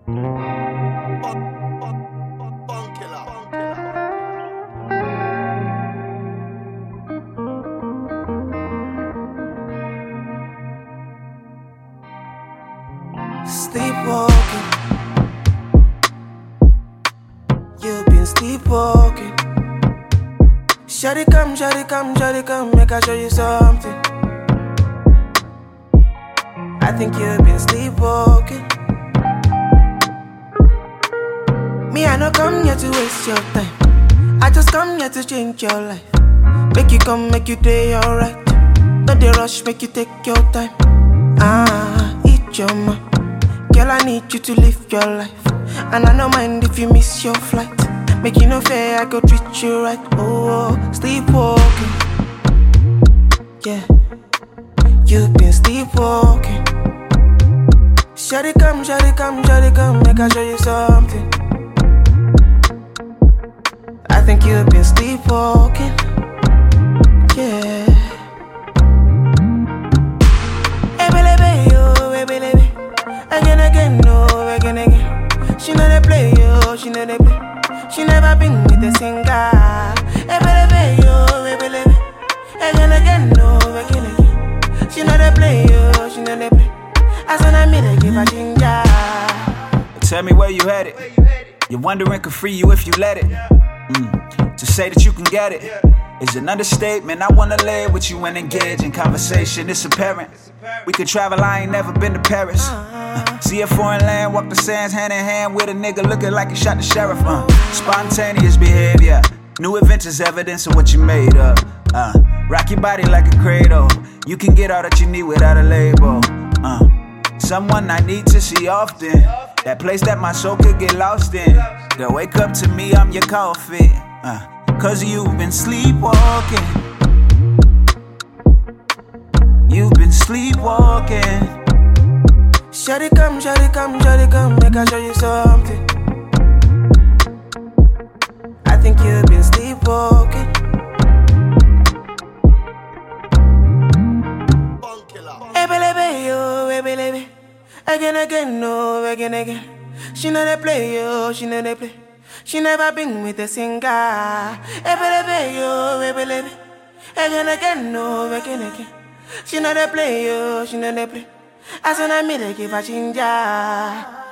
Sleepwalking, you've been sleepwalking. Shawty come, make I show you something. I think you've been sleepwalking. Me, I no come here to waste your time. I just come here to change your life. Make you come, make you day alright. Not the rush, make you take your time. Eat your mind. Girl, I need you to live your life. And I don't mind if you miss your flight. Make you no fair, I go treat you right. Oh, sleepwalking. Yeah, you've been sleepwalking. Shawty come, make I show you something. I think you've been sleepwalking. Yeah. Again. She know they play, yo, she know they play. She never been with a singer. Again, no, again. She know they play, yo, she know they play. As when I meet her, give her ginger. Tell me where you headed. You're wondering could free you if you let it. To say that you can get it is an understatement. I wanna lay with you and engage in conversation. It's apparent we could travel. I ain't never been to Paris. See a foreign land, walk the sands hand in hand with a nigga looking like he shot the sheriff. Spontaneous behavior, new adventures, evidence of what you made of. Rock your body like a cradle. You can get all that you need without a label. Someone I need to see often. That place that my soul could get lost in. They'll wake up to me, I'm your coffee. Cause you've been sleepwalking. You've been sleepwalking. Shawty come, make I show you something. I think you've been sleepwalking. Hey, baby. Again, no, again. She know they play, yo, she know they play. She never been with a singer. Hey, baby. Again, no, again. She know they play, yo, she know they play. As when I meet her, give her ginger.